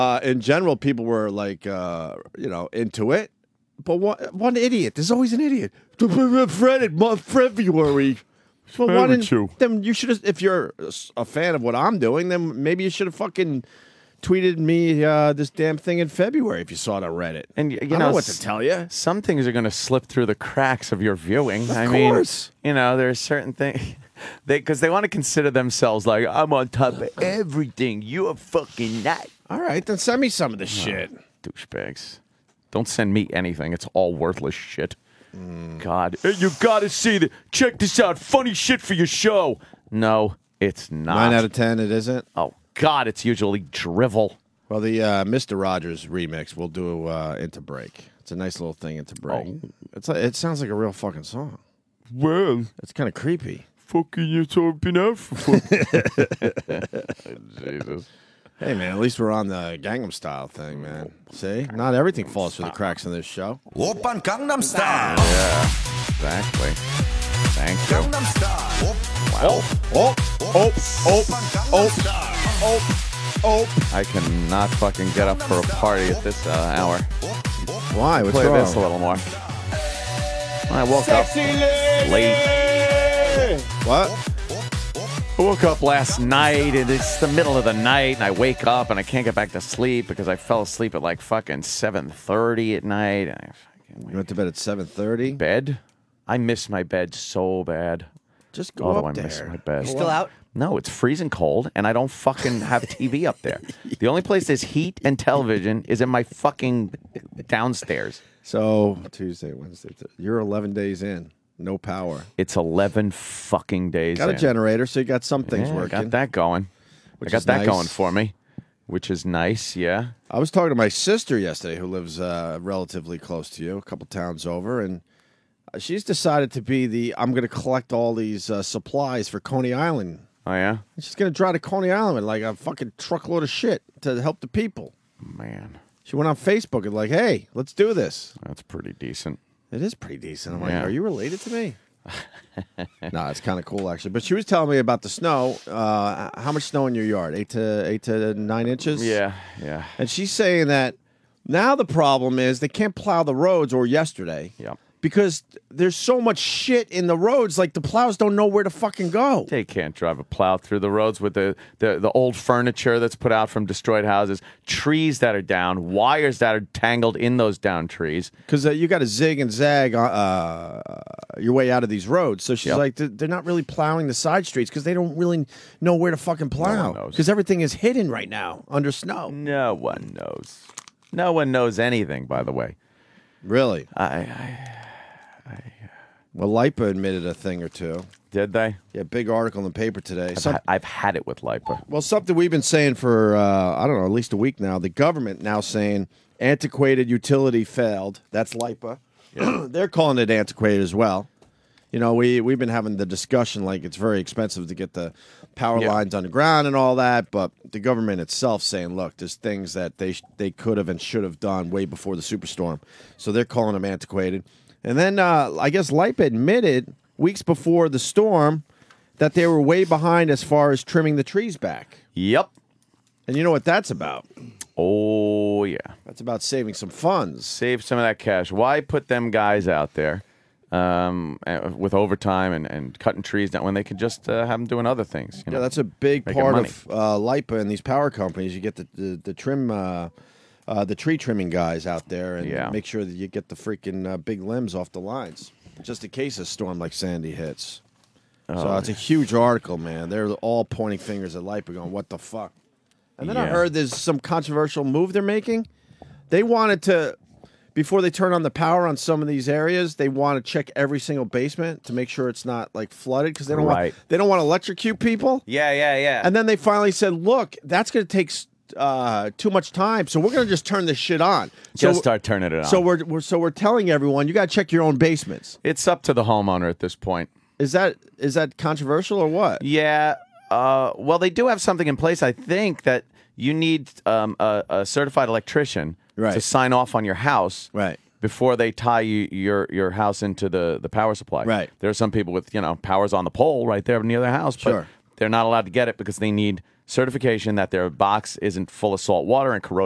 in general, people were like, into it. But one idiot. There's always an idiot. Reddit, February. Well, why didn't you? Then you should have. If you're a fan of what I'm doing, then maybe you should have fucking tweeted me this damn thing in February if you saw it on Reddit. And I know what to tell you. Some things are going to slip through the cracks of your viewing. Of course. There's certain things because they want to consider themselves like I'm on top of everything. You're fucking not. All right, then send me some of this shit. Douchebags. Don't send me anything. It's all worthless shit. God. Hey, you got to see that. Check this out. Funny shit for your show. No, it's not. 9 out of 10, it isn't? Oh, God, it's usually drivel. Well, the Mr. Rogers remix we'll do Into Break. It's a nice little thing, Into Break. Oh. It sounds like a real fucking song. Well. It's kind of creepy. Fucking you talking out for Jesus. Hey, man, at least we're on the Gangnam Style thing, man. See? Not everything falls through the cracks in this show. Oppan Gangnam Style. Yeah, exactly. Thank you. Gangnam Style. I cannot fucking get up for a party at this hour. Why? What's Play wrong? this a little more. I woke up late. What? I woke up last night, and it's the middle of the night, and I wake up, and I can't get back to sleep because I fell asleep at like fucking 7:30 at night. And You went to bed at 7:30? Bed? I miss my bed so bad. Just go up I there. miss my bed. You still out? No, it's freezing cold, and I don't fucking have TV up there. The only place there's heat and television is in my fucking downstairs. So, Tuesday, Wednesday, you're 11 days in. No power. It's 11 fucking days Got a in. generator, so you got some things Yeah, I working. got that going. Which I got is that nice. going for me, which is nice, yeah. I was talking to my sister yesterday who lives relatively close to you, a couple towns over, and she's decided to be I'm going to collect all these supplies for Coney Island. Oh, yeah? And she's going to drive to Coney Island with like a fucking truckload of shit to help the people. Man, She went on Facebook and like, hey, let's do this. that's pretty decent. It is pretty decent. I'm Yeah. like, are you related to me? No, it's kind of cool actually. But she was telling me about the snow. How much snow in your yard? 8 to 9 inches. Yeah. And she's saying that now the problem is they can't plow the roads, or yesterday. Yep. Because there's so much shit in the roads, like the plows don't know where to fucking go. They can't drive a plow through the roads with the old furniture that's put out from destroyed houses, trees that are down, wires that are tangled in those down trees. Because you got to zig and zag your way out of these roads. So she's Yep. like, they're not really plowing the side streets because they don't really know where to fucking plow. knows. Because everything is hidden right now under snow. No one knows. No one knows anything, by the way. Really? I Well, LIPA admitted a thing or two. did they? Yeah, big article in the paper today. I've had it with LIPA. Well, something we've been saying for, I don't know, at least a week now. The government now saying antiquated utility failed. That's LIPA. They're calling it antiquated as well. You know, we've been having the discussion like it's very expensive to get the power lines underground and all that, but the government itself saying, look, there's things that they could have and should have done way before the superstorm. So they're calling them antiquated. And then I guess LIPA admitted weeks before the storm that they were way behind as far as trimming the trees back. Yep. And you know what that's about? Oh, yeah. That's about saving some funds. Save some of that cash. Why put them guys out there with overtime and cutting trees down when they could just have them doing other things? You know, Yeah, that's a big making part money. of LIPA and these power companies. You get the trim, the tree trimming guys out there and make sure that you get the freaking big limbs off the lines, just in case a storm like Sandy hits. So it's a huge article, man. They're all pointing fingers at LIPA going, what the fuck? And then I heard there's some controversial move they're making. They wanted to, before they turn on the power on some of these areas, they want to check every single basement to make sure it's not like flooded because they don't want to electrocute people. Yeah. And then they finally said, look, that's going to take too much time, so we're going to just turn this shit on. Just start turning it on. So we're telling everyone you got to check your own basements. It's up to the homeowner at this point. Is that controversial or what? Yeah. Well, they do have something in place. I think that you need a certified electrician to sign off on your house before they tie your house into the power supply. Right. There are some people with powers on the pole right there near their house, but they're not allowed to get it because they need certification that their box isn't full of salt water and corrosion.